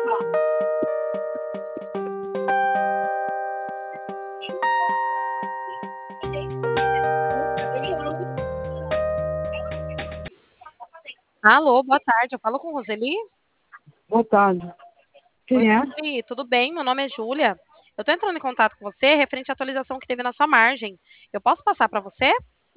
Alô, boa tarde. Eu falo com Roseli? Boa tarde. Oi, Quem é? Roseli, tudo bem? Meu nome é Júlia. Eu tô entrando em contato com você referente à atualização que teve na sua margem. Eu posso passar para você?